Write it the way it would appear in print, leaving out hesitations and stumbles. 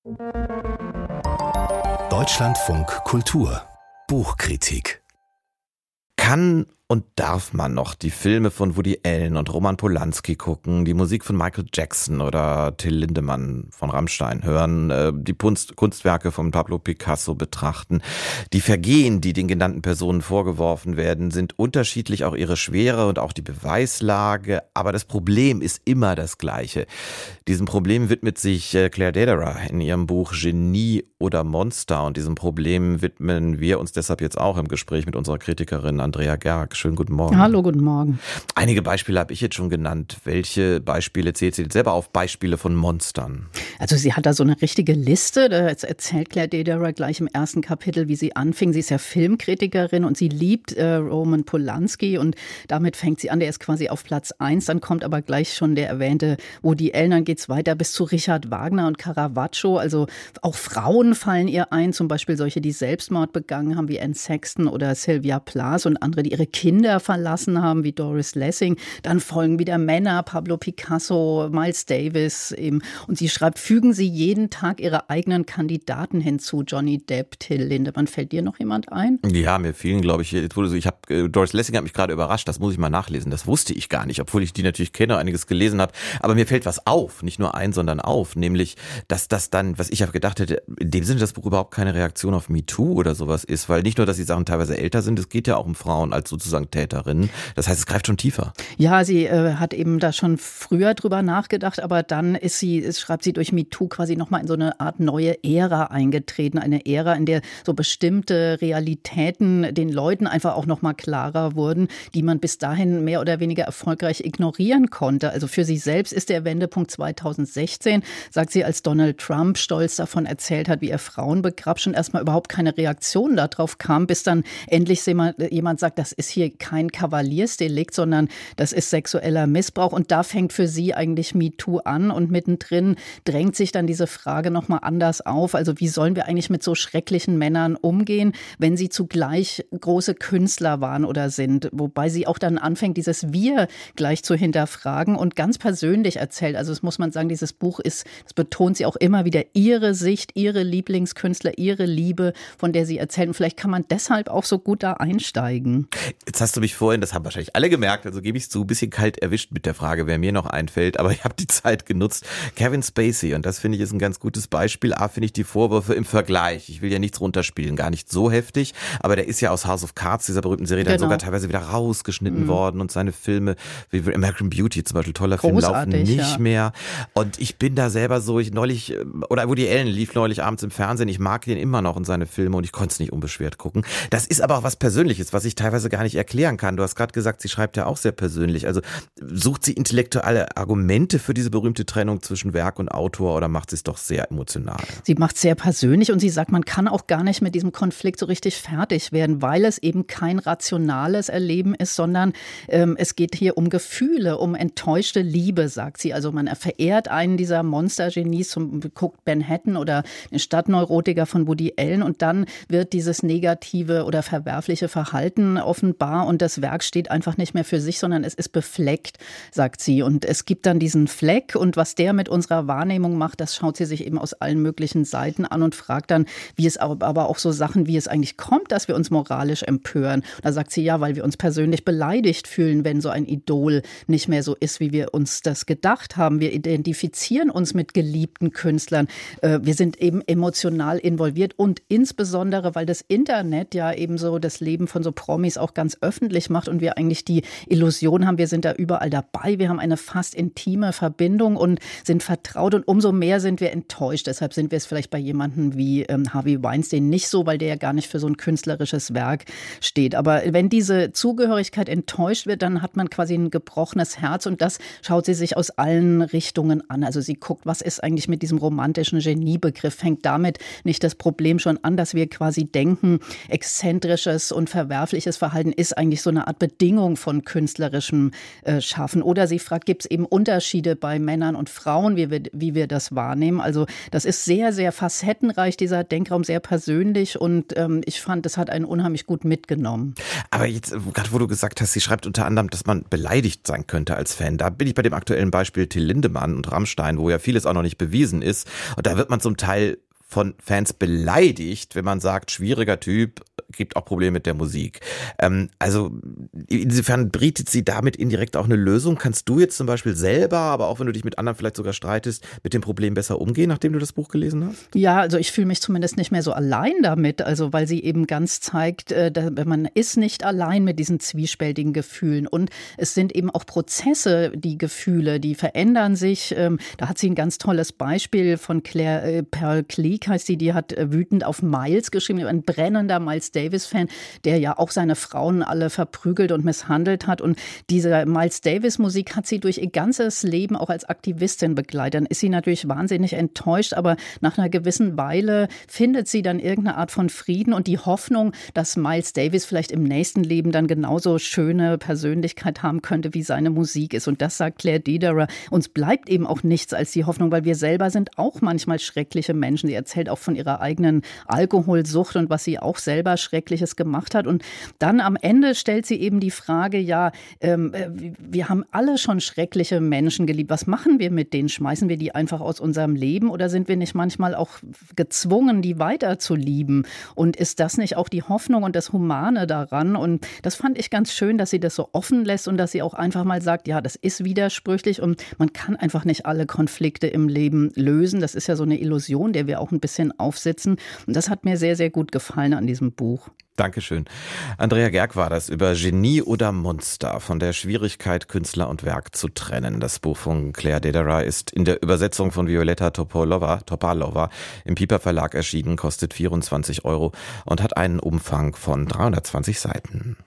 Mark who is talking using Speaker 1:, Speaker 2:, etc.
Speaker 1: Deutschlandfunk Kultur Buchkritik. Kann und darf man noch die Filme von Woody Allen und Roman Polanski gucken, die Musik von Michael Jackson oder Till Lindemann von Rammstein hören, die Kunstwerke von Pablo Picasso betrachten? Die Vergehen, die den genannten Personen vorgeworfen werden, sind unterschiedlich, auch ihre Schwere und auch die Beweislage, aber das Problem ist immer das gleiche. Diesem Problem widmet sich Claire Dederer in ihrem Buch Genie oder Monster, und diesem Problem widmen wir uns deshalb jetzt auch im Gespräch mit unserer Kritikerin Andrea Gerg. Schönen guten Morgen.
Speaker 2: Hallo, guten Morgen.
Speaker 1: Einige Beispiele habe ich jetzt schon genannt. Welche Beispiele zählt sie selber auf? Beispiele von Monstern?
Speaker 2: Also sie hat da so eine richtige Liste. Da erzählt Claire Dederer gleich im ersten Kapitel, wie sie anfing. Sie ist ja Filmkritikerin und sie liebt Roman Polanski, und damit fängt sie an. Der ist quasi auf Platz 1. Dann kommt aber gleich schon der erwähnte Woody Allen. Dann geht es weiter bis zu Richard Wagner und Caravaggio. Also auch Frauen fallen ihr ein, zum Beispiel solche, die Selbstmord begangen haben, wie Anne Sexton oder Sylvia Plath, und andere, die ihre Kinder verlassen haben, wie Doris Lessing. Dann folgen wieder Männer, Pablo Picasso, Miles Davis eben. Und sie schreibt, fügen Sie jeden Tag Ihre eigenen Kandidaten hinzu. Johnny Depp, Till Lindemann. Fällt dir noch jemand ein?
Speaker 1: Ja, mir fielen, glaube ich, Doris Lessing hat mich gerade überrascht, das muss ich mal nachlesen. Das wusste ich gar nicht, obwohl ich die natürlich kenne, einiges gelesen habe. Aber mir fällt was auf, nicht nur ein, sondern auf, nämlich, dass das dann, was ich ja gedacht hätte, in dem Sinne das Buch überhaupt keine Reaktion auf MeToo oder sowas ist, weil nicht nur, dass die Sachen teilweise älter sind, es geht ja auch um Frauen als sozusagen Täterinnen. Das heißt, es greift schon tiefer. Ja,
Speaker 2: sie hat eben da schon früher drüber nachgedacht, aber dann schreibt sie durch MeToo quasi nochmal in so eine Art neue Ära eingetreten. Eine Ära, in der so bestimmte Realitäten den Leuten einfach auch nochmal klarer wurden, die man bis dahin mehr oder weniger erfolgreich ignorieren konnte. Also für sie selbst ist der Wendepunkt 2016, sagt sie, als Donald Trump stolz davon erzählt hat, wie er Frauen begrapscht und erstmal überhaupt keine Reaktion darauf kam, bis dann endlich jemand sagt, das ist hier kein Kavaliersdelikt, sondern das ist sexueller Missbrauch. Und da fängt für sie eigentlich MeToo an, und mittendrin drängt sich dann diese Frage nochmal anders auf. Also wie sollen wir eigentlich mit so schrecklichen Männern umgehen, wenn sie zugleich große Künstler waren oder sind? Wobei sie auch dann anfängt, dieses Wir gleich zu hinterfragen und ganz persönlich erzählt. Also das muss man sagen, dieses Buch das betont sie auch immer wieder, ihre Sicht, ihre Lieblingskünstler, ihre Liebe, von der sie erzählt. Und vielleicht kann man deshalb auch so gut da einsteigen.
Speaker 1: Jetzt hast du mich vorhin, das haben wahrscheinlich alle gemerkt, also gebe ich es zu, ein bisschen kalt erwischt mit der Frage, wer mir noch einfällt, aber ich habe die Zeit genutzt. Kevin Spacey, und das finde ich ist ein ganz gutes Beispiel. Finde ich die Vorwürfe im Vergleich. Ich will ja nichts runterspielen, gar nicht so heftig, aber der ist ja aus House of Cards, dieser berühmten Serie, dann sogar teilweise wieder rausgeschnitten worden, und seine Filme, wie American Beauty zum Beispiel, toller Film, laufen nicht mehr. Und ich bin da selber so, Woody Allen lief neulich abends im Fernsehen, ich mag den immer noch und seine Filme, und ich konnte es nicht unbeschwert gucken. Das ist aber auch was Persönliches, was ich teilweise gar nicht erklären kann. Du hast gerade gesagt, sie schreibt ja auch sehr persönlich. Also sucht sie intellektuelle Argumente für diese berühmte Trennung zwischen Werk und Autor, oder macht sie es doch sehr emotional?
Speaker 2: Sie macht es sehr persönlich, und sie sagt, man kann auch gar nicht mit diesem Konflikt so richtig fertig werden, weil es eben kein rationales Erleben ist, sondern es geht hier um Gefühle, um enttäuschte Liebe, sagt sie. Also man verehrt einen dieser Monstergenies, guckt Manhattan oder den Stadtneurotiker von Woody Allen, und dann wird dieses negative oder verwerfliche Verhalten offenbar, und das Werk steht einfach nicht mehr für sich, sondern es ist befleckt, sagt sie. Und es gibt dann diesen Fleck, und was der mit unserer Wahrnehmung macht, das schaut sie sich eben aus allen möglichen Seiten an und fragt dann, wie es aber auch so Sachen, wie es eigentlich kommt, dass wir uns moralisch empören. Da sagt sie, ja, weil wir uns persönlich beleidigt fühlen, wenn so ein Idol nicht mehr so ist, wie wir uns das gedacht haben. Wir identifizieren uns mit geliebten Künstlern. Wir sind eben emotional involviert, und insbesondere, weil das Internet ja eben so das Leben von so Promis auch ganz öffentlich macht und wir eigentlich die Illusion haben, wir sind da überall dabei, wir haben eine fast intime Verbindung und sind vertraut, und umso mehr sind wir enttäuscht. Deshalb sind wir es vielleicht bei jemandem wie Harvey Weinstein nicht so, weil der ja gar nicht für so ein künstlerisches Werk steht. Aber wenn diese Zugehörigkeit enttäuscht wird, dann hat man quasi ein gebrochenes Herz, und das schaut sie sich aus allen Richtungen an. Also sie guckt, was ist eigentlich mit diesem romantischen Geniebegriff? Fängt damit nicht das Problem schon an, dass wir quasi denken, exzentrisches und verwerfliches Verhalten ist ist eigentlich so eine Art Bedingung von künstlerischem Schaffen. Oder sie fragt, gibt es eben Unterschiede bei Männern und Frauen, wie wir das wahrnehmen? Also das ist sehr, sehr facettenreich, dieser Denkraum, sehr persönlich und ich fand, das hat einen unheimlich gut mitgenommen.
Speaker 1: Aber jetzt, gerade wo du gesagt hast, sie schreibt unter anderem, dass man beleidigt sein könnte als Fan. Da bin ich bei dem aktuellen Beispiel Till Lindemann und Rammstein, wo ja vieles auch noch nicht bewiesen ist. Und da wird man zum Teil von Fans beleidigt, wenn man sagt, schwieriger Typ, gibt auch Probleme mit der Musik. Also insofern bietet sie damit indirekt auch eine Lösung. Kannst du jetzt zum Beispiel selber, aber auch wenn du dich mit anderen vielleicht sogar streitest, mit dem Problem besser umgehen, nachdem du das Buch gelesen hast?
Speaker 2: Ja, also ich fühle mich zumindest nicht mehr so allein damit, also weil sie eben ganz zeigt, man ist nicht allein mit diesen zwiespältigen Gefühlen und es sind eben auch Prozesse, die Gefühle, die verändern sich. Da hat sie ein ganz tolles Beispiel von Claire Pearl Cleage, heißt die hat wütend auf Miles geschrieben, ein brennender Miles Davis-Fan, der ja auch seine Frauen alle verprügelt und misshandelt hat. Und diese Miles Davis-Musik hat sie durch ihr ganzes Leben auch als Aktivistin begleitet. Dann ist sie natürlich wahnsinnig enttäuscht, aber nach einer gewissen Weile findet sie dann irgendeine Art von Frieden und die Hoffnung, dass Miles Davis vielleicht im nächsten Leben dann genauso schöne Persönlichkeit haben könnte, wie seine Musik ist. Und das sagt Claire Dederer. Uns bleibt eben auch nichts als die Hoffnung, weil wir selber sind auch manchmal schreckliche Menschen. Sie erzählt auch von ihrer eigenen Alkoholsucht und was sie auch selber Schreckliches gemacht hat. Und dann am Ende stellt sie eben die Frage, wir haben alle schon schreckliche Menschen geliebt. Was machen wir mit denen? Schmeißen wir die einfach aus unserem Leben oder sind wir nicht manchmal auch gezwungen, die weiter zu lieben? Und ist das nicht auch die Hoffnung und das Humane daran? Und das fand ich ganz schön, dass sie das so offen lässt und dass sie auch einfach mal sagt, ja, das ist widersprüchlich und man kann einfach nicht alle Konflikte im Leben lösen. Das ist ja so eine Illusion, der wir auch ein bisschen aufsitzen. Und das hat mir sehr, sehr gut gefallen an diesem Buch.
Speaker 1: Dankeschön. Andrea Gerg war das über Genie oder Monster, von der Schwierigkeit, Künstler und Werk zu trennen. Das Buch von Claire Dederer ist in der Übersetzung von Violetta Topalova im Piper Verlag erschienen, kostet 24 € und hat einen Umfang von 320 Seiten.